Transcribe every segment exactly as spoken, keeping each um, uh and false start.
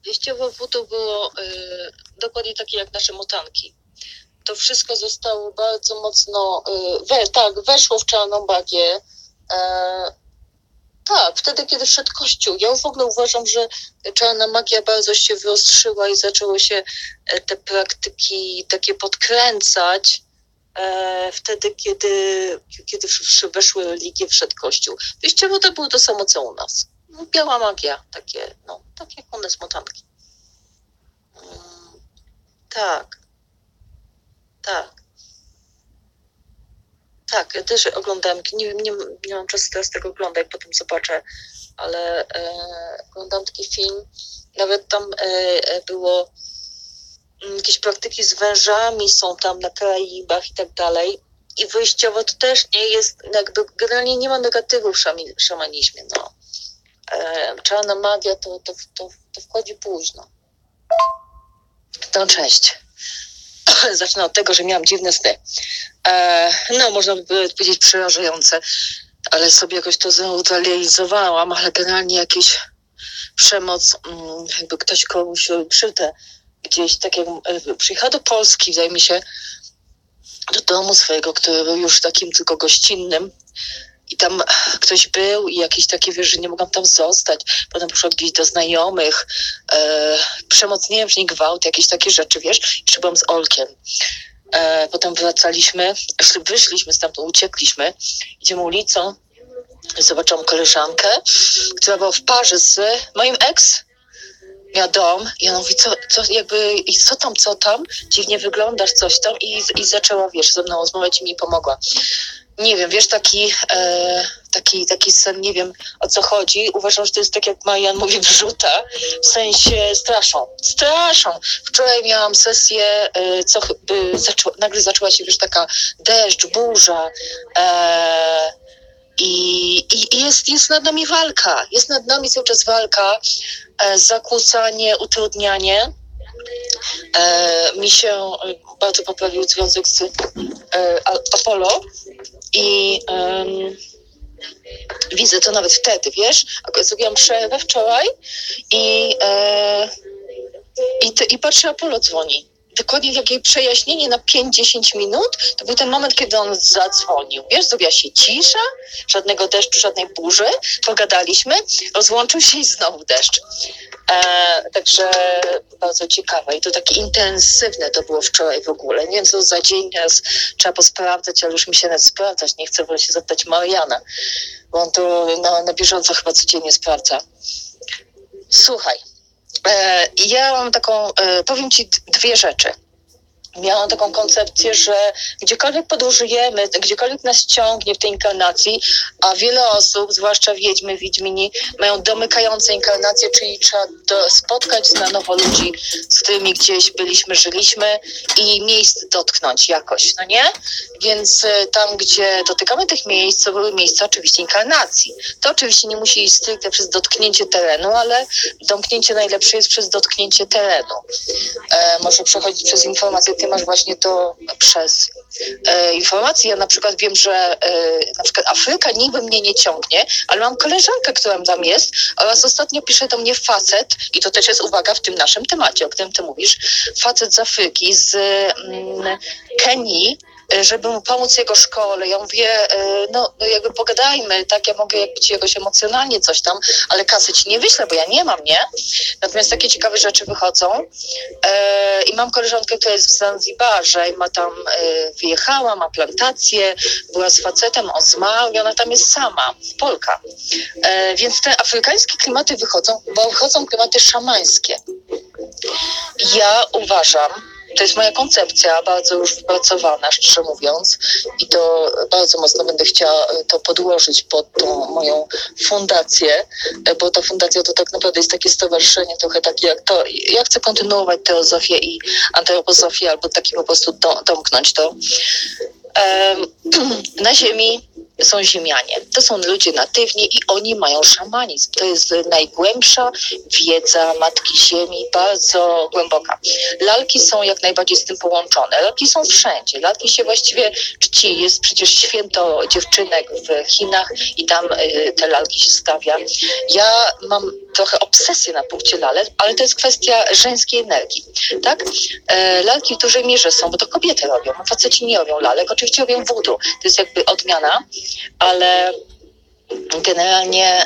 Wyjściowo wudu było y, dokładnie takie jak nasze motanki. To wszystko zostało bardzo mocno, y, we, tak, weszło w czarną magię. E, tak, wtedy, kiedy wszedł Kościół. Ja w ogóle uważam, że czarna magia bardzo się wyostrzyła i zaczęło się e, te praktyki takie podkręcać. E, wtedy, kiedy, kiedy weszły religie, wszedł Kościół. Wyjściowo to było to samo, co u nas. No, biała magia, takie, no, tak jak u nas motanki. Mm, tak, tak. Tak, ja też oglądałem, nie, nie, nie mam czasu teraz tego oglądać, potem zobaczę, ale e, oglądam taki film, nawet tam e, e, było m, jakieś praktyki z wężami, są tam na Karaibach i tak dalej. I wyjściowo to też nie jest, jakby generalnie nie ma negatywu w szami, szamanizmie, no. E, czarna magia to, to, to, to wchodzi późno. No cześć. Zacznę od tego, że miałam dziwne sny. E, no, można by powiedzieć przerażające, ale sobie jakoś to zneutralizowałam, ale generalnie jakieś przemoc, mm, jakby ktoś komuś krzywdę gdzieś, tak jak e, przyjechała do Polski, zajmie się do domu swojego, który był już takim tylko gościnnym i tam ktoś był i jakieś takie, wiesz, że nie mogłam tam zostać. Potem poszła gdzieś do znajomych, e, przemoc, nie wiem, czy nie gwałt, jakieś takie rzeczy, wiesz, jeszcze byłam z Olkiem. E, potem wracaliśmy, wyszliśmy stamtąd, uciekliśmy, idziemy ulicą, zobaczyłam koleżankę, która była w parze z moim ex, miała dom i ona mówi, co, co jakby, i co tam, co tam, dziwnie wyglądasz, coś tam i, i zaczęła, wiesz, ze mną rozmawiać i mi pomogła. Nie wiem, wiesz, taki, e, taki, taki sen, nie wiem o co chodzi. Uważam, że to jest tak jak Marian mówi, wrzuta, w sensie straszą, straszą. Wczoraj miałam sesję, e, co by zaczęła, nagle zaczęła się, wiesz, taka deszcz, burza e, i, i jest, jest nad nami walka, jest nad nami cały czas walka, e, zakłócanie, utrudnianie. E, mi się bardzo poprawił związek z e, Apollo i um, widzę to nawet wtedy, wiesz, zrobiłam przerwę wczoraj i, e, i, ty, i patrzę, Apollo dzwoni. Dokładnie takie przejaśnienie na pięć dziesięć minut, to był ten moment, kiedy on zadzwonił. Wiesz, zrobiła się cisza, żadnego deszczu, żadnej burzy, pogadaliśmy, rozłączył się i znowu deszcz. E, także bardzo ciekawe i to takie intensywne to było wczoraj w ogóle. Nie wiem, co za dzień, teraz trzeba posprawdzać, ale już mi się nawet sprawdzać nie chcę, wolę się zapytać Mariana, bo on to na, na bieżąco chyba codziennie sprawdza. Słuchaj, e, ja mam taką, e, powiem ci dwie rzeczy. Miałam taką koncepcję, że gdziekolwiek podróżujemy, gdziekolwiek nas ciągnie w tej inkarnacji, a wiele osób, zwłaszcza wiedźmy, wiedźmini, mają domykające inkarnacje, czyli trzeba do, spotkać na nowo ludzi, z którymi gdzieś byliśmy, żyliśmy i miejsc dotknąć jakoś, no nie? Więc tam, gdzie dotykamy tych miejsc, to były miejsca oczywiście inkarnacji. To oczywiście nie musi iść stricte przez dotknięcie terenu, ale domknięcie najlepsze jest przez dotknięcie terenu. E, może przechodzić przez informacje. Ty masz właśnie to przez e, informacje. Ja na przykład wiem, że e, na przykład Afryka niby mnie nie ciągnie, ale mam koleżankę, która tam jest oraz ostatnio pisze do mnie facet i to też jest uwaga w tym naszym temacie, o którym ty mówisz, facet z Afryki, z mm, Kenii, żeby mu pomóc jego szkole. Ja mówię, no, no jakby pogadajmy, tak, ja mogę jakby ci jakoś emocjonalnie coś tam, ale kasy ci nie wyślę, bo ja nie mam, nie? Natomiast takie ciekawe rzeczy wychodzą. E, I mam koleżankę, która jest w Zanzibarze i ma tam, e, wyjechała, ma plantację, była z facetem, on zmarł i ona tam jest sama, Polka. E, więc te afrykańskie klimaty wychodzą, bo wychodzą klimaty szamańskie. Ja uważam, to jest moja koncepcja, bardzo już wypracowana, szczerze mówiąc, i to bardzo mocno będę chciała to podłożyć pod tą moją fundację, bo ta fundacja to tak naprawdę jest takie stowarzyszenie trochę takie jak to, ja chcę kontynuować teozofię i antropozofię, albo taki po prostu do, domknąć to. Um, na Ziemi są ziemianie. To są ludzie natywni i oni mają szamanizm. To jest najgłębsza wiedza Matki Ziemi, bardzo głęboka. Lalki są jak najbardziej z tym połączone. Lalki są wszędzie. Lalki się właściwie czci. Jest przecież święto dziewczynek w Chinach i tam y, te lalki się stawia. Ja mam trochę obsesję na punkcie lalek, ale to jest kwestia żeńskiej energii. Tak? E, lalki w dużej mierze są, bo to kobiety robią. Faceci nie robią lalek. Oczywiście robią voodoo. To jest jakby odmiana, ale generalnie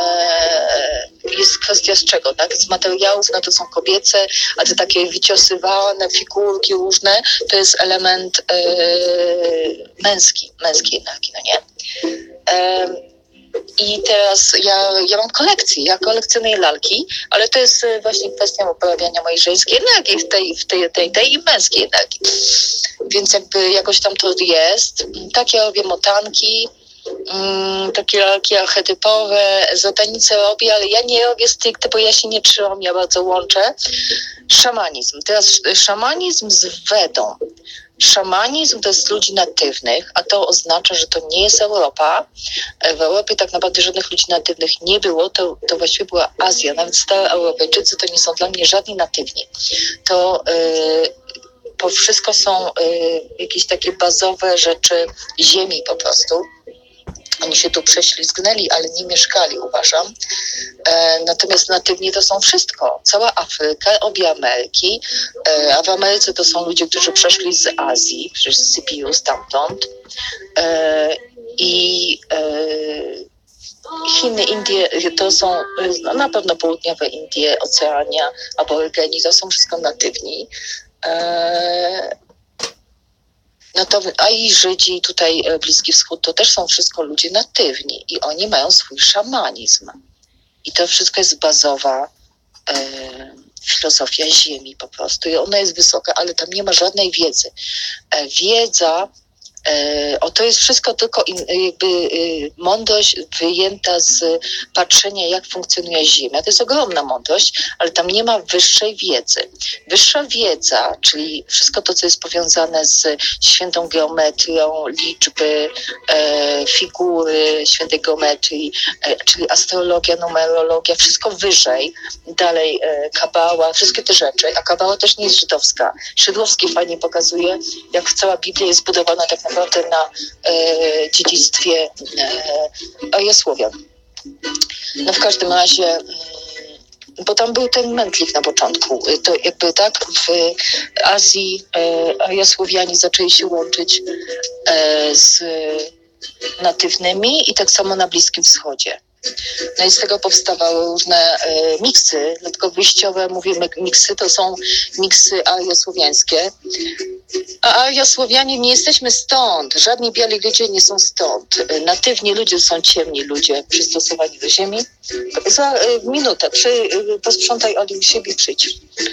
e, jest kwestia z czego, tak? Z materiałów, no to są kobiece, a te takie wyciosywane figurki różne, to jest element e, męski, męskiej energii, no nie? E, I teraz ja, ja mam kolekcję, ja kolekcjonuję lalki, ale to jest właśnie kwestia uprawiania mojej żeńskiej energii, w tej, w tej, tej, tej i męskiej energii. Więc jakby jakoś tam to jest. Tak, ja robię motanki, Mm, takie lalki archetypowe, zatanice robię, ale ja nie robię stricte, bo ja się nie trzymam, ja bardzo łączę. Szamanizm. Teraz szamanizm z Wedą. Szamanizm to jest ludzi natywnych, a to oznacza, że to nie jest Europa. W Europie tak naprawdę żadnych ludzi natywnych nie było, to, to właściwie była Azja. Nawet stare Europejczycy to nie są dla mnie żadni natywni. To yy, to wszystko są y, jakieś takie bazowe rzeczy ziemi po prostu. Oni się tu prześlizgnęli, ale nie mieszkali, uważam. E, natomiast natywnie to są wszystko. Cała Afryka, obie Ameryki. E, a w Ameryce to są ludzie, którzy przeszli z Azji, przecież z Sybiru, stamtąd. E, I e, Chiny, Indie, to są no, na pewno południowe Indie, Oceania, Aborygeni, to są wszystko natywni. E, No to, a i Żydzi, tutaj Bliski Wschód, to też są wszystko ludzie natywni i oni mają swój szamanizm. I to wszystko jest bazowa e, filozofia ziemi po prostu. I ona jest wysoka, ale tam nie ma żadnej wiedzy. E, wiedza, e, o to jest wszystko tylko in, jakby e, mądrość wyjęta z patrzenia, jak funkcjonuje Ziemia. To jest ogromna mądrość, ale tam nie ma wyższej wiedzy. Wyższa wiedza, czyli wszystko to, co jest powiązane z świętą geometrią, liczby, e, figury świętej geometrii, e, czyli astrologia, numerologia, wszystko wyżej, dalej e, kabała, wszystkie te rzeczy, a kabała też nie jest żydowska. Szydłowski fajnie pokazuje, jak cała Biblia jest zbudowana tak naprawdę na e, dziedzictwie e, Jasłowian. No w każdym razie, bo tam był ten mętlik na początku, to jakby tak w Azji e, Jasłowianie zaczęli się łączyć e, z natywnymi i tak samo na Bliskim Wschodzie. No i z tego powstawały różne e, miksy, dlatego wyjściowe, mówimy miksy, to są miksy ariosłowiańskie. A ariosłowianie nie jesteśmy stąd, żadni biali ludzie nie są stąd. Natywni ludzie są ciemni ludzie, przystosowani do ziemi. Za e, minutę, przy, e, posprzątaj Oli u siebie, przyjdź.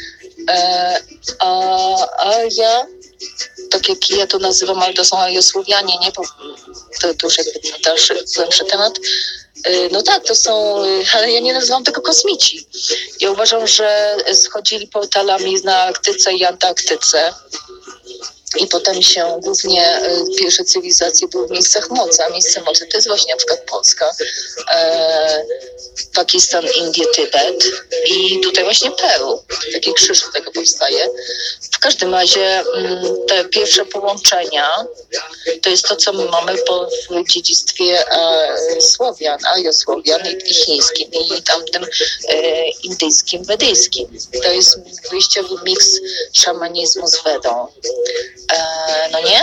E, a, a ja, tak jak ja to nazywam, ale to są ariosłowianie, nie? Bo to, to już jakby dalszy, głębszy temat. No tak, to są, ale ja nie nazywam tego kosmici. Ja uważam, że schodzili portalami na Arktyce i Antarktyce i potem się głównie pierwsze cywilizacje były w miejscach mocy, a miejsce mocy to jest właśnie na przykład Polska, e, Pakistan, Indie, Tybet i tutaj właśnie Peru. Taki krzyż z tego powstaje. W każdym razie te pierwsze połączenia to jest to, co my mamy po, w dziedzictwie e, Słowian, ariosłowian i, i chińskim i tamtym e, indyjskim, wedyjskim. To jest wyjściowy miks szamanizmu z Wedą. E, no nie?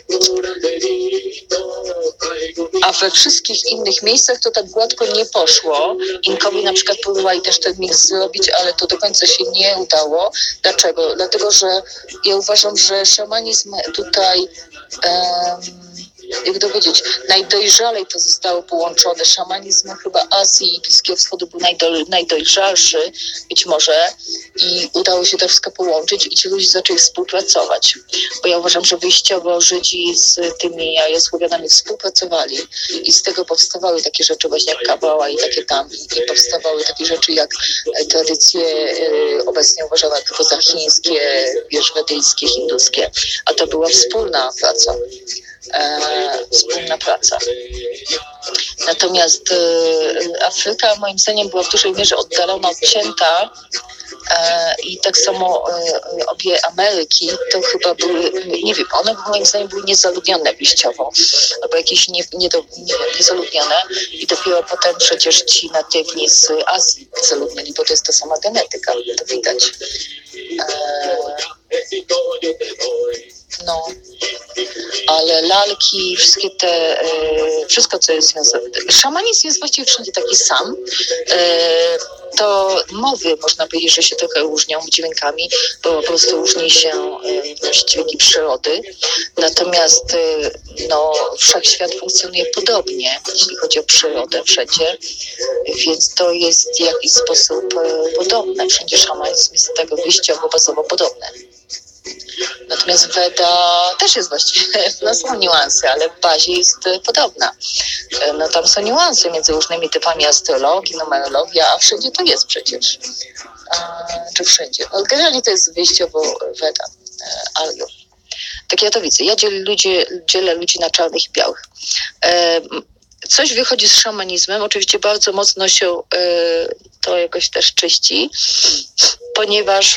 A we wszystkich innych miejscach to tak gładko nie poszło. Inkowie na przykład próbowali też ten miks zrobić, ale to do końca się nie udało. Dlaczego? Dlatego, że ja uważam, że szamanizm tutaj um, jak to powiedzieć, najdojrzalej to zostało połączone. Szamanizm chyba Azji i Bliskiego Wschodu był najdol, najdojrzalszy, być może, i udało się to wszystko połączyć i ci ludzie zaczęli współpracować. Bo ja uważam, że wyjściowo Żydzi z tymi Jasłowianami współpracowali i z tego powstawały takie rzeczy właśnie jak kabała i takie tam, i powstawały takie rzeczy jak tradycje y, obecnie uważane jako za chińskie, wiesz, wedyjskie, hinduskie, a to była wspólna praca. e, wspólna praca. Natomiast e, Afryka moim zdaniem była w dużej mierze oddalona, odcięta e, i tak samo e, obie Ameryki to chyba były, nie wiem, one moim zdaniem były niezaludnione wyjściowo, albo jakieś nie, nie, do, nie wiem, niezaludnione i dopiero potem przecież ci natywni z Azji zaludnili, bo to jest ta sama genetyka, to widać. E, no, ale lalki, wszystkie te, e, wszystko co jest związane. Szamanizm jest właściwie wszędzie taki sam. E, to mowy, można powiedzieć, że się trochę różnią dźwiękami, bo po prostu różni się e, dźwięki przyrody. Natomiast e, no, wszechświat funkcjonuje podobnie, jeśli chodzi o przyrodę wszędzie, więc to jest w jakiś sposób e, podobne. Wszędzie szamanizm jest do tego wyjściowo, bazowo podobny. Natomiast Weda też jest właściwie, no są niuanse, ale w bazie jest podobna. No tam są niuanse między różnymi typami astrologii, numerologii, a wszędzie to jest przecież. A, czy wszędzie? No, generalnie to jest wyjściowo Weda, Aryo. Tak ja to widzę. Ja dzielę ludzi, dzielę ludzi na czarnych i białych. E, coś wychodzi z szamanizmem, oczywiście bardzo mocno się e, to jakoś też czyści, ponieważ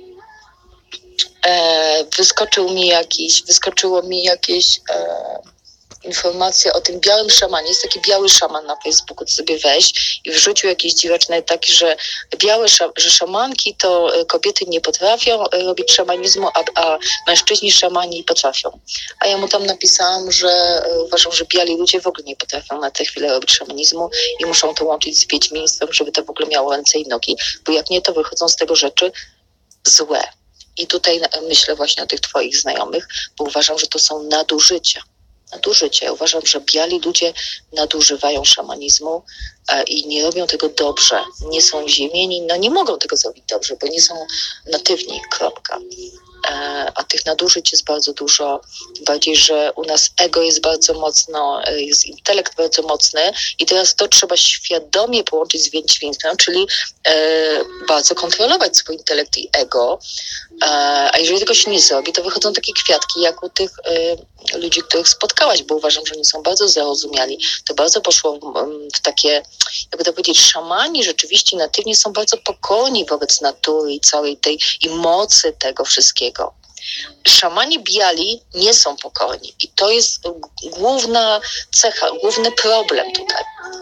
E, wyskoczył mi jakiś, wyskoczyło mi jakieś e, informacja o tym białym szamanie. Jest taki biały szaman na Facebooku, to sobie weź i wrzucił jakiś dziwaczny taki, że białe, że szamanki to kobiety nie potrafią robić szamanizmu, a, a mężczyźni szamani potrafią. A ja mu tam napisałam, że uważam, że biali ludzie w ogóle nie potrafią na tę chwilę robić szamanizmu i muszą to łączyć z wiedźmiństwem, żeby to w ogóle miało ręce i nogi, bo jak nie, to wychodzą z tego rzeczy złe. I tutaj myślę właśnie o tych twoich znajomych, bo uważam, że to są nadużycia. Nadużycia. Ja uważam, że biali ludzie nadużywają szamanizmu e, i nie robią tego dobrze. Nie są ziemieni, no nie mogą tego zrobić dobrze, bo nie są natywni, kropka. E, a tych nadużyć jest bardzo dużo. Tym bardziej, że u nas ego jest bardzo mocno, jest intelekt bardzo mocny i teraz to trzeba świadomie połączyć z wiedźmiństwem, czyli e, bardzo kontrolować swój intelekt i ego. A jeżeli tego się nie zrobi, to wychodzą takie kwiatki jak u tych y, ludzi, których spotkałaś, bo uważam, że oni są bardzo zarozumiali. To bardzo poszło w, w takie, jakby to powiedzieć, szamani rzeczywiście natywnie są bardzo pokorni wobec natury i całej tej i mocy tego wszystkiego. Szamani biali nie są pokorni i to jest główna cecha, główny problem tutaj.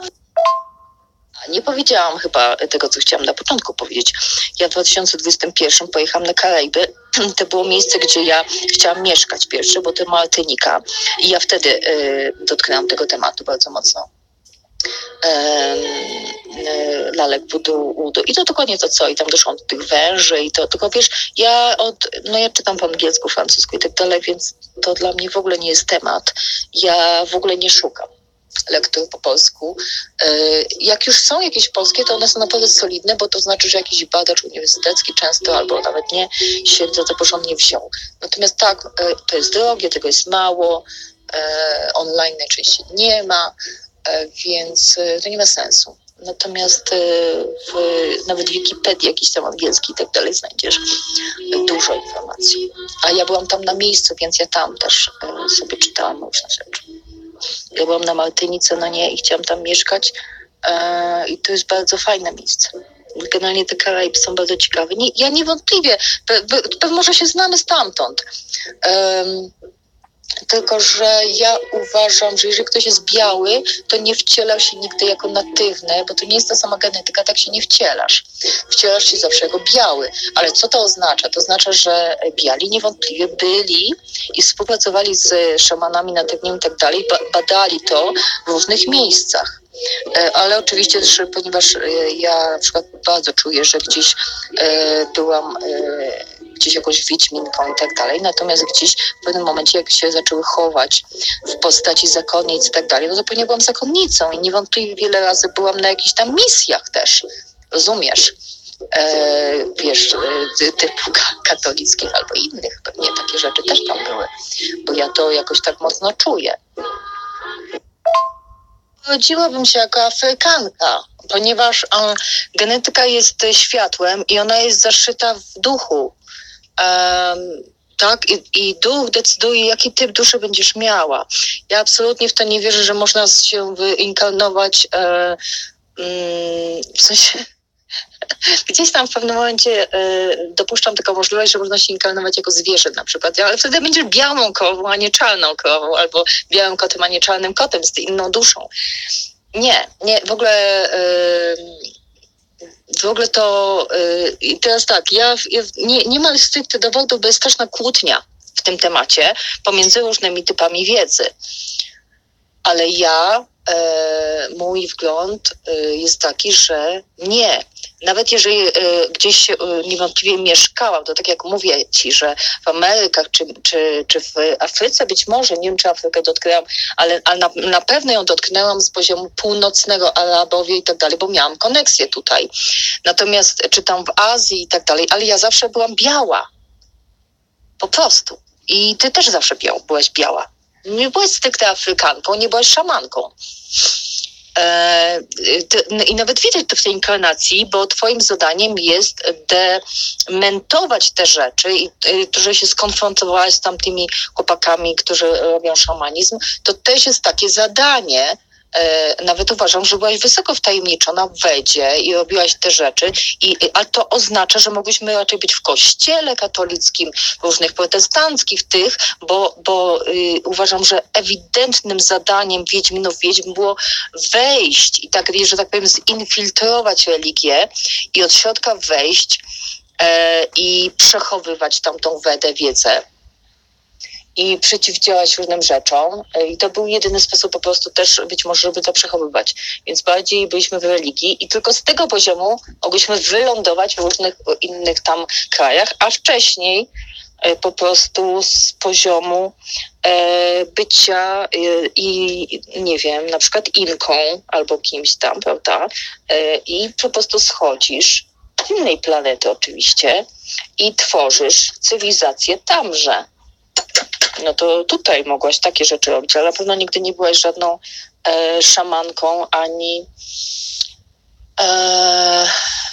Nie powiedziałam chyba tego, co chciałam na początku powiedzieć. Ja w dwa tysiące dwudziestym pierwszym pojechałam na Karaiby. To było miejsce, gdzie ja chciałam mieszkać pierwsze, bo to Martynika. I ja wtedy y, dotknęłam tego tematu bardzo mocno. Y, y, lalek wudu, wudu. I to dokładnie to co. I tam doszłam do tych węży i to, tylko wiesz, ja od, no ja czytam po angielsku, francusku i tak dalej, więc to dla mnie w ogóle nie jest temat. Ja w ogóle nie szukam lektur po polsku. Jak już są jakieś polskie, to one są naprawdę solidne, bo to znaczy, że jakiś badacz uniwersytecki często, albo nawet nie, się za to porządnie wziął. Natomiast tak, to jest drogie, tego jest mało, online najczęściej nie ma, więc to nie ma sensu. Natomiast w, nawet w Wikipedii jakiś tam angielski i tak dalej znajdziesz dużo informacji. A ja byłam tam na miejscu, więc ja tam też sobie czytałam różne rzeczy. Ja byłam na Martynice, no nie, i chciałam tam mieszkać e, i to jest bardzo fajne miejsce. Generalnie te Karaiby są bardzo ciekawe. Nie, ja niewątpliwie, pe, pe, może się znamy stamtąd, um, tylko że ja uważam, że jeżeli ktoś jest biały, to nie wcielał się nigdy jako natywny, bo to nie jest ta sama genetyka, tak się nie wcielasz. Wcielasz się zawsze jako biały. Ale co to oznacza? To oznacza, że biali niewątpliwie byli i współpracowali z szamanami natywnymi i tak dalej, badali to w różnych miejscach. Ale oczywiście też, ponieważ ja na przykład bardzo czuję, że gdzieś e, byłam e, gdzieś jakąś wiedźminką i tak dalej, natomiast gdzieś w pewnym momencie, jak się zaczęły chować w postaci zakonnic i tak dalej, no zupełnie byłam zakonnicą i niewątpliwie wiele razy byłam na jakichś tam misjach też, rozumiesz? E, wiesz, e, typu katolickich albo innych, pewnie takie rzeczy też tam były, bo ja to jakoś tak mocno czuję. Rodziłabym się jako Afrykanka, ponieważ um, genetyka jest światłem i ona jest zaszyta w duchu. Um, tak? I, I duch decyduje, jaki typ duszy będziesz miała. Ja absolutnie w to nie wierzę, że można się wyinkarnować e, mm, w sensie gdzieś tam w pewnym momencie y, dopuszczam taką możliwość, że można się inkarnować jako zwierzę na przykład, ale wtedy będziesz białą krową, a nie czarną krową, albo białym kotem, a nie czarnym kotem z inną duszą. Nie, nie, w ogóle y, w ogóle to y, i teraz tak, ja, ja nie, nie mam stricte dowodów, bo jest straszna kłótnia w tym temacie pomiędzy różnymi typami wiedzy. Ale ja, e, mój wgląd e, jest taki, że nie. Nawet jeżeli e, gdzieś e, niewątpliwie mieszkałam, to tak jak mówię ci, że w Amerykach czy, czy, czy w Afryce być może, nie wiem czy Afrykę dotknęłam, ale, ale na, na pewno ją dotknęłam z poziomu północnego, Arabowie i tak dalej, bo miałam koneksję tutaj. Natomiast czy tam w Azji i tak dalej, ale ja zawsze byłam biała. Po prostu. I ty też zawsze biał, byłaś biała. Nie byłaś stricte Afrykanką, nie byłaś szamanką. E, ty, I nawet widać to w tej inkarnacji, bo twoim zadaniem jest dementować te rzeczy i to, że się skonfrontowałaś z tamtymi chłopakami, którzy robią szamanizm, to też jest takie zadanie. E, nawet uważam, że byłaś wysoko wtajemniczona w Wedzie i robiłaś te rzeczy, i, a to oznacza, że mogłyśmy raczej być w kościele katolickim, różnych protestanckich tych, bo, bo y, uważam, że ewidentnym zadaniem wiedźminów, wiedźm było wejść i tak, że tak powiem, zinfiltrować religię i od środka wejść e, i przechowywać tamtą Wedę, wiedzę. I przeciwdziałać różnym rzeczom. I to był jedyny sposób po prostu też być może, żeby to przechowywać. Więc bardziej byliśmy w religii i tylko z tego poziomu mogłyśmy wylądować w różnych innych tam krajach, a wcześniej po prostu z poziomu e, bycia e, i nie wiem, na przykład Inką albo kimś tam, prawda? E, I po prostu schodzisz z innej planety oczywiście i tworzysz cywilizację tamże. No to tutaj mogłaś takie rzeczy robić, ale na pewno nigdy nie byłaś żadną e, szamanką, ani e,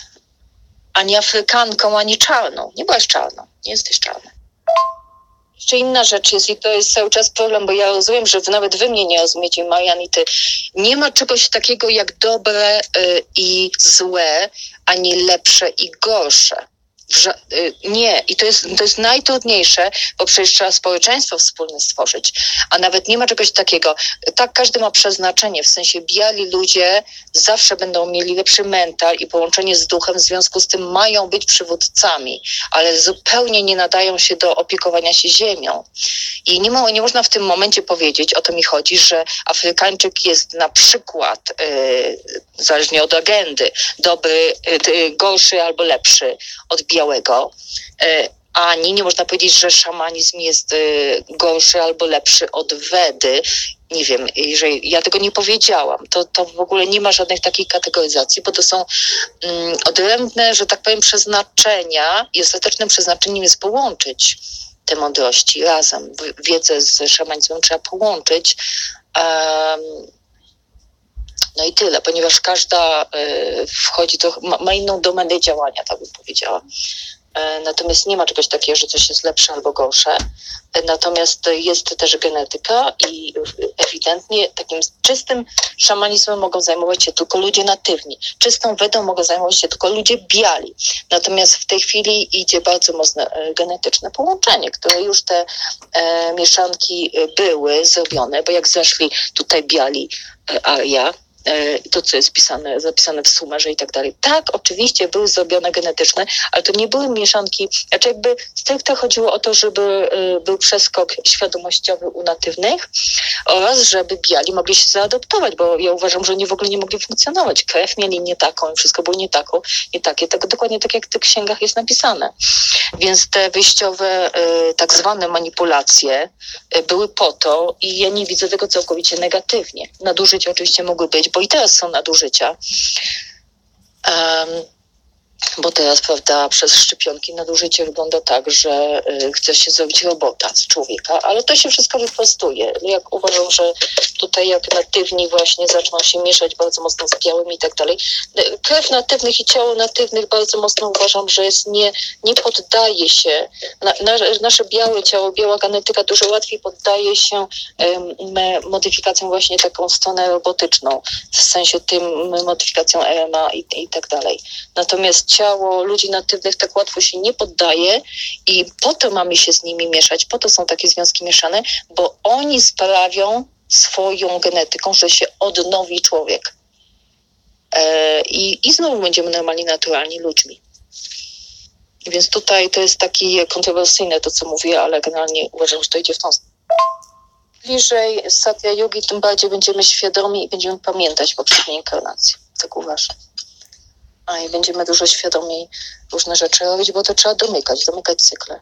ani Afrykanką, ani czarną. Nie byłaś czarną, nie jesteś czarna. Jeszcze inna rzecz jest i to jest cały czas problem, bo ja rozumiem, że wy, nawet wy mnie nie rozumiecie, Marian i ty. Nie ma czegoś takiego jak dobre y, i złe, ani lepsze i gorsze. Nie, i to jest, to jest najtrudniejsze, bo przecież trzeba społeczeństwo wspólne stworzyć, a nawet nie ma czegoś takiego. Tak, każdy ma przeznaczenie, w sensie biali ludzie zawsze będą mieli lepszy mental i połączenie z duchem, w związku z tym mają być przywódcami, ale zupełnie nie nadają się do opiekowania się ziemią. I nie, ma, nie można w tym momencie powiedzieć, o to mi chodzi, że Afrykańczyk jest na przykład, yy, zależnie od agendy, dobry, yy, gorszy albo lepszy od białego, yy, ani nie można powiedzieć, że szamanizm jest yy, gorszy albo lepszy od Wedy. Nie wiem, jeżeli ja tego nie powiedziałam, to, to w ogóle nie ma żadnych takich kategoryzacji, bo to są um, odrębne, że tak powiem, przeznaczenia i ostatecznym przeznaczeniem jest połączyć te mądrości razem. Wiedzę z szamanizmem trzeba połączyć. Um, no i tyle, ponieważ każda y, wchodzi, to ma, ma inną domenę działania, tak bym powiedziała. E, natomiast nie ma czegoś takiego, że coś jest lepsze albo gorsze. E, natomiast jest też genetyka i ewidentnie takim czystym szamanizmem mogą zajmować się tylko ludzie natywni. Czystą wedą mogą zajmować się tylko ludzie biali. Natomiast w tej chwili idzie bardzo mocne e, genetyczne połączenie, które już te e, mieszanki były zrobione, bo jak zeszli tutaj biali e, Aria, to, co jest pisane, zapisane w Sumerze i tak dalej. Tak, oczywiście były zrobione genetyczne, ale to nie były mieszanki, znaczy jakby stricte chodziło o to, żeby y, był przeskok świadomościowy u natywnych oraz żeby biali mogli się zaadoptować, bo ja uważam, że oni w ogóle nie mogli funkcjonować. Krew mieli nie taką, wszystko było nie taką, nie takie, tak, dokładnie tak jak w tych księgach jest napisane. Więc te wyjściowe y, tak zwane manipulacje y, były po to i ja nie widzę tego całkowicie negatywnie. Nadużycia oczywiście mogły być, bo i teraz są nadużycia. Um, Bo teraz, prawda, przez szczepionki nadużycie wygląda tak, że y, chce się zrobić robota z człowieka, ale to się wszystko wyprostuje. Jak uważam, że tutaj jak natywni właśnie zaczną się mieszać bardzo mocno z białymi i tak dalej. Krew natywnych i ciało natywnych bardzo mocno uważam, że jest nie, nie poddaje się. Na, na, nasze białe ciało, biała genetyka dużo łatwiej poddaje się um, modyfikacjom właśnie taką stronę robotyczną, w sensie tym modyfikacją R N A i, i tak dalej. Natomiast ciało ludzi natywnych tak łatwo się nie poddaje i po to mamy się z nimi mieszać, po to są takie związki mieszane, bo oni sprawią swoją genetyką, że się odnowi człowiek. E, i, I znowu będziemy normalnie, naturalni ludźmi. Więc tutaj to jest takie kontrowersyjne to, co mówię, ale generalnie uważam, że to idzie w tą stronę. Bliżej Satya Yogi, tym bardziej będziemy świadomi i będziemy pamiętać poprzednie inkarnacje. Tak uważam. A i będziemy dużo świadomiej różne rzeczy robić, bo to trzeba domykać, domykać cykle.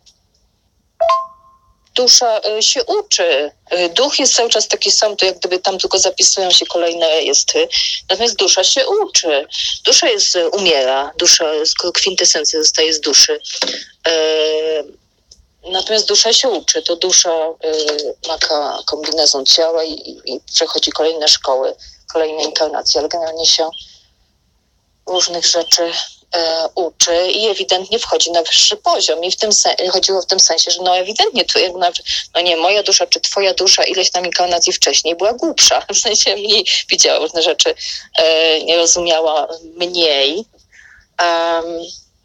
Dusza y, się uczy. Y, duch jest cały czas taki sam, to jak gdyby tam tylko zapisują się kolejne rejestry. Natomiast dusza się uczy. Dusza jest, y, umiera. Dusza, kwintesencja zostaje z duszy. Y, natomiast dusza się uczy. To dusza y, ma ka, kombinezon ciała i, i, i przechodzi kolejne szkoły, kolejne inkarnacje, ale generalnie się różnych rzeczy e, uczy i ewidentnie wchodzi na wyższy poziom. I w tym sen- chodziło w tym sensie, że no ewidentnie, tu, no nie, moja dusza czy twoja dusza ileś tam inkarnacji wcześniej była głupsza. W sensie mniej widziała różne rzeczy, e, nie rozumiała mniej. Um,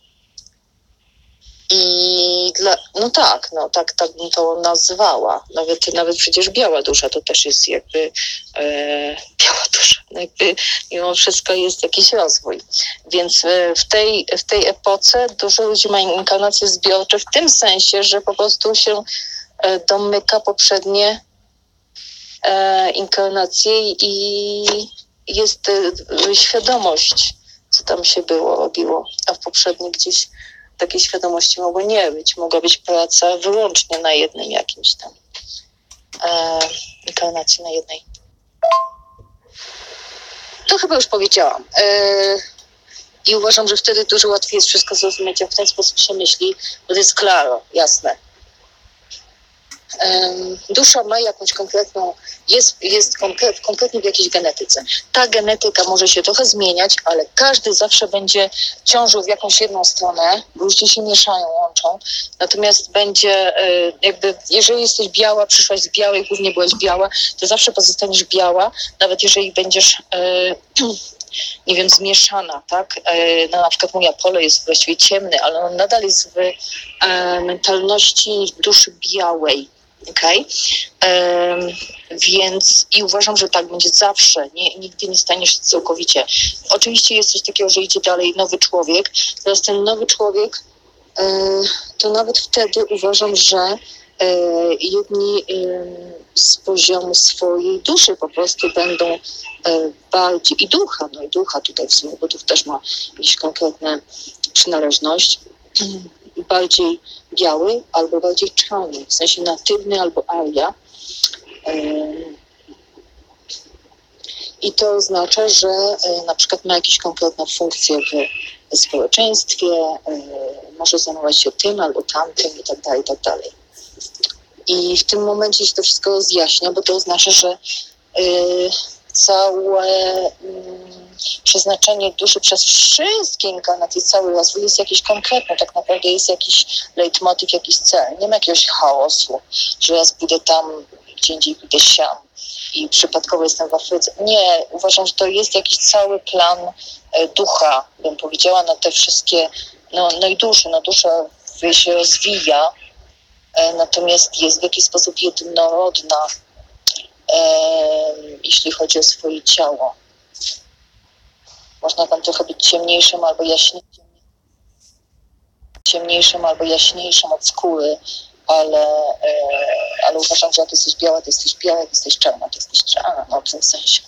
I dla, no tak, no tak, tak bym to nazwała. Nawet, nawet przecież biała dusza to też jest jakby e, biała dusza. Jakby mimo wszystko jest jakiś rozwój. Więc e, w tej, w tej epoce dużo ludzi ma inkarnacje zbiorcze w tym sensie, że po prostu się e, domyka poprzednie e, inkarnacje i jest e, świadomość, co tam się było, robiło, a w poprzednich gdzieś takiej świadomości mogło nie być. Mogła być praca wyłącznie na jednym jakimś tam e, inkarnacji na jednej. To chyba już powiedziałam. E, I uważam, że wtedy dużo łatwiej jest wszystko zrozumieć, jak w ten sposób się myśli, bo to jest klaro, jasne. Dusza ma jakąś konkretną, jest, jest konkret, konkretnie w jakiejś genetyce. Ta genetyka może się trochę zmieniać, ale każdy zawsze będzie ciążył w jakąś jedną stronę, bo ludzie się mieszają, łączą. Natomiast będzie jakby, jeżeli jesteś biała, przyszłaś z białej, głównie byłaś biała, to zawsze pozostaniesz biała, nawet jeżeli będziesz nie wiem, zmieszana, tak? No, na przykład mój Apollo jest właściwie ciemny, ale on nadal jest w e, mentalności duszy białej. Okay? Um, więc i uważam, że tak będzie zawsze. Nie, nigdy nie staniesz całkowicie. Oczywiście jest coś takiego, że idzie dalej nowy człowiek. Teraz ten nowy człowiek, e, to nawet wtedy uważam, że e, jedni e, z poziomu swojej duszy po prostu będą e, bardziej, i ducha, no i ducha tutaj w sumie, bo duch też ma jakieś konkretne przynależność, bardziej biały albo bardziej czarny, w sensie natywny albo aria. I to oznacza, że na przykład ma jakieś konkretne funkcje w społeczeństwie, może zajmować się tym albo tamtym i tak dalej, i tak dalej. I w tym momencie się to wszystko rozjaśnia, bo to oznacza, że całe przeznaczenie duszy przez wszystkie inkarnacje, cały rozwój jest jakiś konkretny, tak naprawdę jest jakiś leitmotiv, jakiś cel. Nie ma jakiegoś chaosu, że raz pójdę tam, gdzie indziej pójdę siam i przypadkowo jestem w Afryce. Nie, uważam, że to jest jakiś cały plan ducha, bym powiedziała, na te wszystkie, no, no i duszy, no dusza się rozwija, natomiast jest w jakiś sposób jednorodna, jeśli chodzi o swoje ciało. Można tam trochę być ciemniejszym albo jaśniejszym, ciemniejszym albo jaśniejszym od skóry, ale, ale uważam, że jak jesteś biała, to jesteś biała, jak jesteś czarna, to jesteś czarna, no w tym sensie.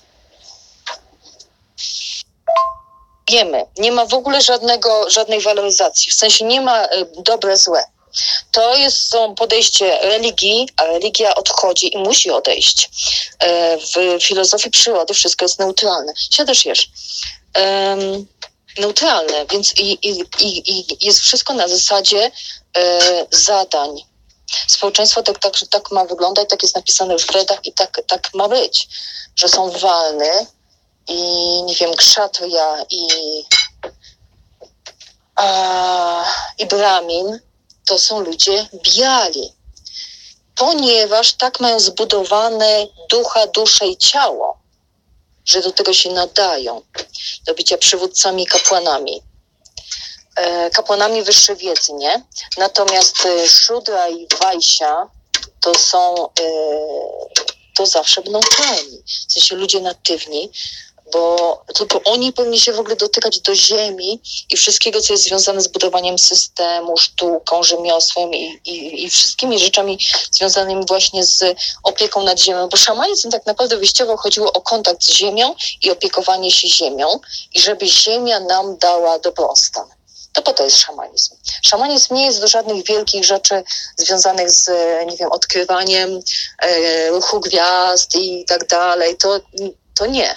Wiemy, nie ma w ogóle żadnego, żadnej waloryzacji, w sensie nie ma dobre, złe. To jest są podejście religii, a religia odchodzi i musi odejść. W filozofii przyrody wszystko jest neutralne. Siadasz, jesz. Um, neutralne, więc i, i, i, i jest wszystko na zasadzie e, zadań. Społeczeństwo tak, tak, tak ma wyglądać, tak jest napisane w Wedach i tak, tak ma być, że są walny i nie wiem, kszatrija i, a, i brahmin to są ludzie biali, ponieważ tak mają zbudowane ducha, duszę i ciało, że do tego się nadają, do bycia przywódcami, kapłanami. E, kapłanami wyższej wiedzy, nie? Natomiast e, Szudra i Wajsia to są, e, to zawsze będą tajni. W sensie ludzie natywni, bo tylko oni powinni się w ogóle dotykać do ziemi i wszystkiego, co jest związane z budowaniem systemu, sztuką, rzemiosłem i, i, i wszystkimi rzeczami związanymi właśnie z opieką nad ziemią, bo szamanizm tak naprawdę wyjściowo chodziło o kontakt z ziemią i opiekowanie się ziemią i żeby ziemia nam dała dobrostan. To po to jest szamanizm. Szamanizm nie jest do żadnych wielkich rzeczy związanych z, nie wiem, odkrywaniem e, ruchu gwiazd i tak dalej. To, to nie.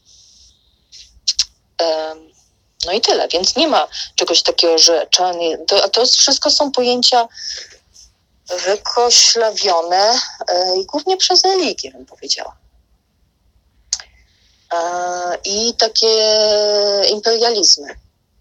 E, no i tyle. Więc nie ma czegoś takiego, że czarny... To, to wszystko są pojęcia wykoślawione e, i głównie przez religię, bym powiedziała. E, I takie imperializmy.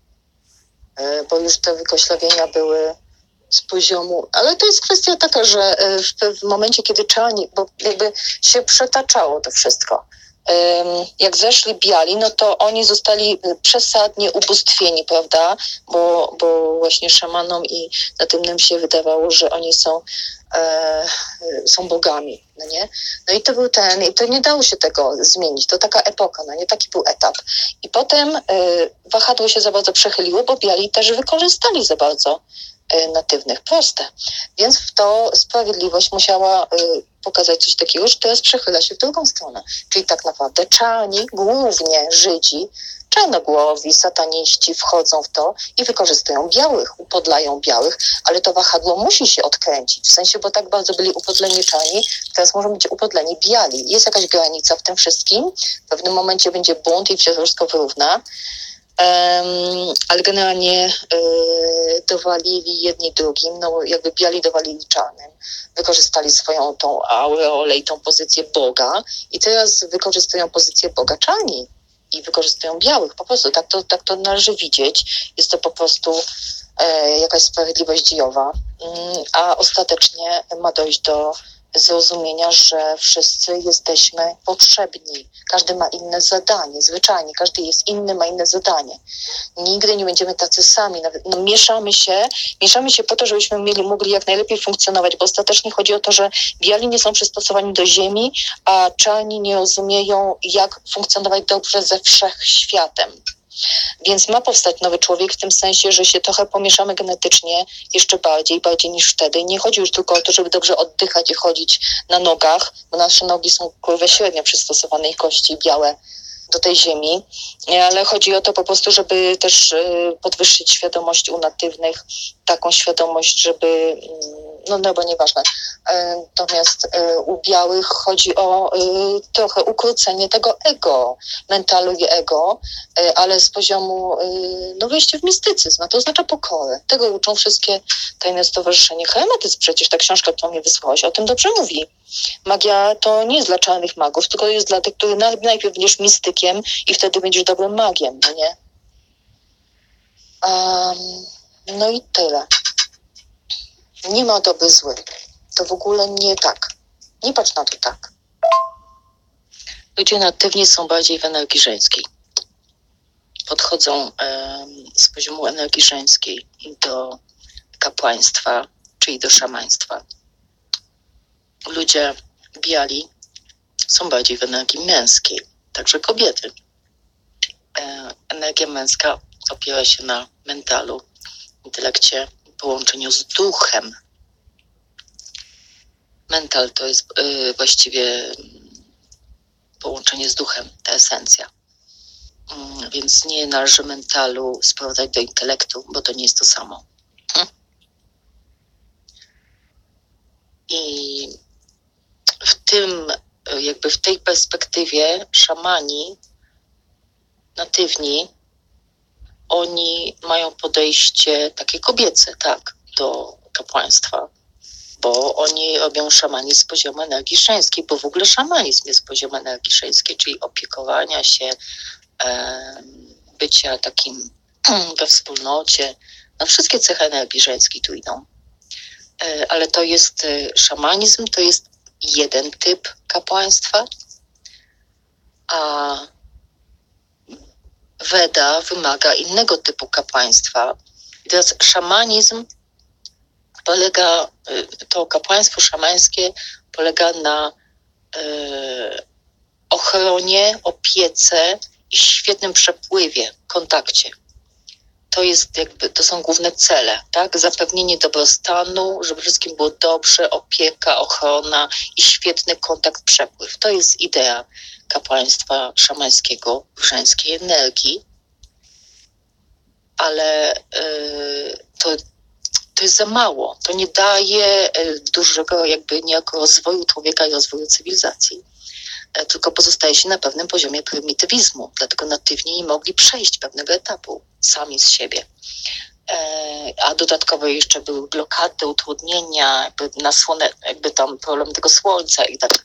Bo już te wykoślawienia były z poziomu, ale to jest kwestia taka, że w, w momencie, kiedy czarni, bo jakby się przetaczało to wszystko, jak zeszli biali, no to oni zostali przesadnie ubóstwieni, prawda, bo, bo właśnie szamanom i natywnym się wydawało, że oni są e, są bogami, no nie? No i to był ten, i to nie dało się tego zmienić, to taka epoka, no nie? Taki był etap. I potem e, wahadło się za bardzo przechyliło, bo biali też wykorzystali za bardzo e, natywnych, proste. Więc w to sprawiedliwość musiała e, pokazać coś takiego, że teraz przechyla się w drugą stronę. Czyli tak naprawdę czarni, głównie Żydzi, czarnogłowi, sataniści wchodzą w to i wykorzystują białych, upodlają białych, ale to wahadło musi się odkręcić, w sensie, bo tak bardzo byli upodleni czarni, teraz możemy być upodleni biali. Jest jakaś granica w tym wszystkim, w pewnym momencie będzie bunt i się wszystko wyrówna, um, ale generalnie yy, dowalili jedni drugim, no jakby biali dowalili czarnym, wykorzystali swoją tą aureolę i tą pozycję Boga i teraz wykorzystują pozycję Boga czarni i wykorzystują białych, po prostu tak to, tak to należy widzieć. Jest to po prostu e, jakaś sprawiedliwość dziejowa, mm, a ostatecznie ma dojść do zrozumienia, że wszyscy jesteśmy potrzebni. Każdy ma inne zadanie, zwyczajnie, każdy jest inny, ma inne zadanie. Nigdy nie będziemy tacy sami, nawet no, mieszamy się, mieszamy się po to, żebyśmy mieli, mogli jak najlepiej funkcjonować, bo ostatecznie chodzi o to, że biali nie są przystosowani do ziemi, a czarni nie rozumieją, jak funkcjonować dobrze ze wszechświatem. Więc ma powstać nowy człowiek w tym sensie, że się trochę pomieszamy genetycznie jeszcze bardziej, bardziej niż wtedy. Nie chodzi już tylko o to, żeby dobrze oddychać i chodzić na nogach, bo nasze nogi są kurwa średnio przystosowane i kości białe do tej ziemi, ale chodzi o to po prostu, żeby też podwyższyć świadomość u natywnych, taką świadomość, żeby, no, no bo nieważne. Natomiast u białych chodzi o trochę ukrócenie tego ego, mentalu i ego, ale z poziomu, no wejście w mistycyzm, a to oznacza pokorę. Tego uczą wszystkie tajne stowarzyszenie. Hermetyzm przecież, ta książka, którą mnie wysłałaś, o tym dobrze mówi. Magia to nie jest dla czarnych magów, tylko jest dla tych, którzy najpierw będziesz mistykiem i wtedy będziesz dobrym magiem, no nie? Um, no i tyle. Nie ma dobry, zły. To w ogóle nie tak. Nie patrz na to tak. Ludzie natywni są bardziej w energii żeńskiej. Podchodzą um, z poziomu energii żeńskiej do kapłaństwa, czyli do szamaństwa. Ludzie biali są bardziej w energii męskiej, także kobiety. E, energia męska opiera się na mentalu, intelekcie, połączeniu z duchem. Mental to jest y, właściwie połączenie z duchem, ta esencja. Y, więc nie należy mentalu sprowadzać do intelektu, bo to nie jest to samo. Hm? I w tym, jakby w tej perspektywie szamani natywni oni mają podejście takie kobiece, tak, do kapłaństwa, bo oni robią szamanizm z poziomu energii żeńskiej, bo w ogóle szamanizm jest z poziomu energii żeńskiej, czyli opiekowania się, e, bycia takim we wspólnocie. No wszystkie cechy energii żeńskiej tu idą. E, ale to jest e, szamanizm, to jest jeden typ kapłaństwa, a Weda wymaga innego typu kapłaństwa. I teraz szamanizm polega, to kapłaństwo szamańskie polega na e, ochronie, opiece i świetnym przepływie, kontakcie. To jest jakby, to są główne cele, tak? Zapewnienie dobrostanu, żeby wszystkim było dobrze, opieka, ochrona i świetny kontakt, przepływ. To jest idea kapłaństwa szamańskiego w żeńskiej energii, ale yy, to, to jest za mało. To nie daje dużego jakby niejako rozwoju człowieka i rozwoju cywilizacji, tylko pozostaje się na pewnym poziomie prymitywizmu. Dlatego natywni nie mogli przejść pewnego etapu sami z siebie. A dodatkowo jeszcze były blokady, utrudnienia, jakby, nasłone, jakby tam problem tego słońca i tak.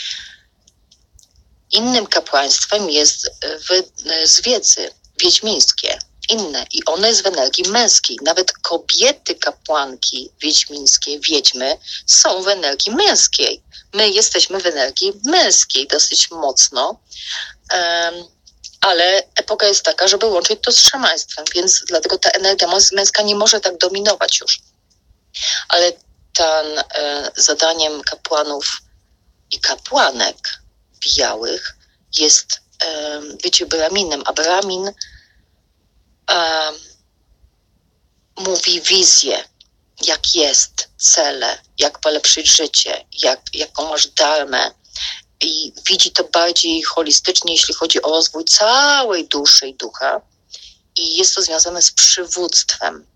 Innym kapłaństwem jest z wiedzy wiedźmińskie, inne i one jest w energii męskiej. Nawet kobiety kapłanki wiedźmińskie, wiedźmy są w energii męskiej. My jesteśmy w energii męskiej dosyć mocno, um, ale epoka jest taka, żeby łączyć to z szamaństwem, więc dlatego ta energia męska nie może tak dominować już. Ale ten, e, zadaniem kapłanów i kapłanek białych jest e, bycie braminem, a bramin e, mówi wizję, jak jest, cele, jak polepszyć życie, jak, jaką masz dharmę i widzi to bardziej holistycznie, jeśli chodzi o rozwój całej duszy i ducha i jest to związane z przywództwem,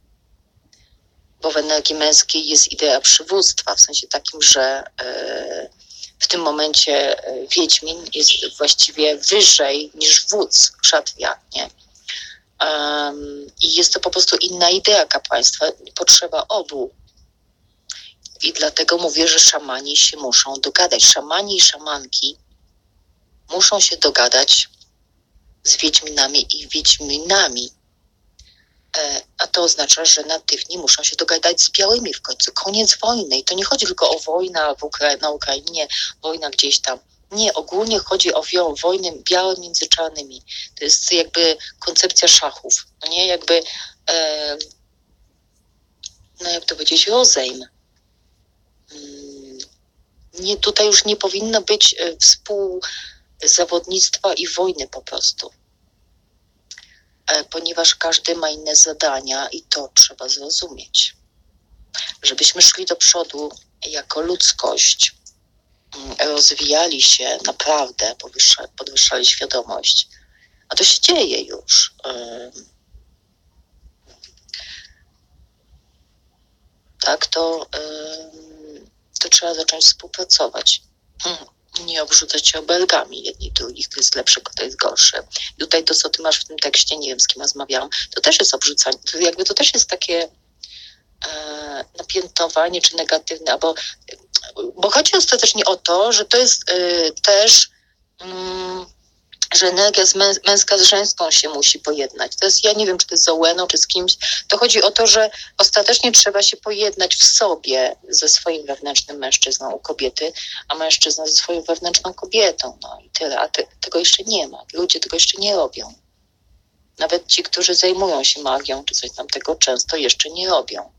bo w energii męskiej jest idea przywództwa, w sensie takim, że e, w tym momencie wiedźmin jest właściwie wyżej niż wódz, kszatrija, nie? Um, I jest to po prostu inna idea kapłaństwa, potrzeba obu. I dlatego mówię, że szamani się muszą dogadać. Szamani i szamanki muszą się dogadać z wiedźminami i wiedźminami. E, a to oznacza, że natywni muszą się dogadać z białymi w końcu. Koniec wojny. I to nie chodzi tylko o wojnę w Ukra- na Ukrainie, wojna gdzieś tam. Nie, ogólnie chodzi o wio- wojnę białe między czarnymi. To jest jakby koncepcja szachów. Nie, jakby, e, no jak to powiedzieć, rozejm. Nie, tutaj już nie powinno być współzawodnictwa i wojny po prostu. Ponieważ każdy ma inne zadania i to trzeba zrozumieć. Żebyśmy szli do przodu jako ludzkość, rozwijali się naprawdę, podwyższali, podwyższali świadomość. A to się dzieje już. Tak, to to trzeba zacząć współpracować. Nie obrzucać się obelgami jedni drugich, to jest lepsze, to jest gorsze. I tutaj to, co ty masz w tym tekście, nie wiem, z kim rozmawiałam, to też jest obrzucanie, to jakby to też jest takie e, napiętowanie czy negatywne, albo, bo chodzi ostatecznie o to, że to jest e, też mm, że energia z męs- męska z żeńską się musi pojednać. To jest, ja nie wiem, czy to jest z Ołeną, czy z kimś. To chodzi o to, że ostatecznie trzeba się pojednać w sobie ze swoim wewnętrznym mężczyzną u kobiety, a mężczyzna ze swoją wewnętrzną kobietą. No i tyle. A te, tego jeszcze nie ma. Ludzie tego jeszcze nie robią. Nawet ci, którzy zajmują się magią, czy coś tam, tego często jeszcze nie robią.